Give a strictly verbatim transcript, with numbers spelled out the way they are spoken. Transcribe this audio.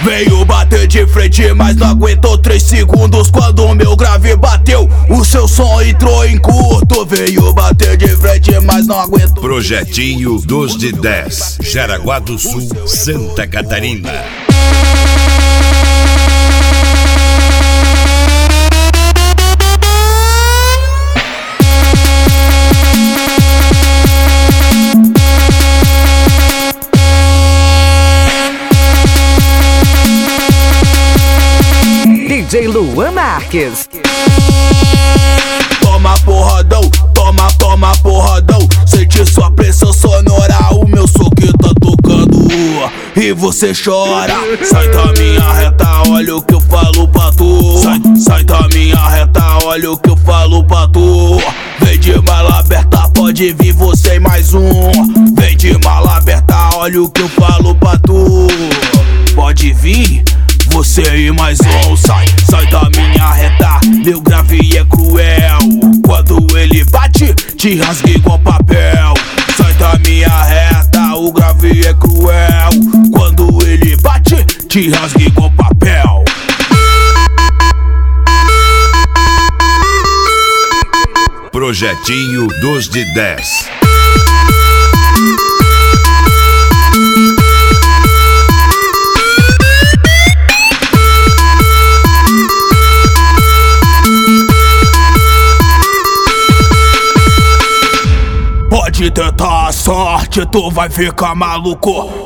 Veio bater de frente, mas não aguentou três segundos. Quando o meu grave bateu, o seu som entrou em curto. Veio bater de frente, mas não aguentou. Projetinho dos de dez, Jaraguá do Sul, Santa Catarina. D J Luan Marques. Toma porradão, toma, toma porradão. Sente sua pressão sonora, o meu som que tá tocando e você chora. Sai da minha reta, olha o que eu falo pra tu. Sai, sai da minha reta, olha o que eu falo pra tu. Vem de mala aberta, pode vir você e mais um. Vem de mala aberta, olha o que eu falo pra tu. Pode vir você e mais um. Sai, sai da minha reta, meu grave é cruel. Quando ele bate, te rasga igual papel. Sai da minha reta, o grave é cruel. Quando ele bate, te rasga igual papel. Projetinho dos de dez. Pode tentar a sorte, tu vai ficar maluco.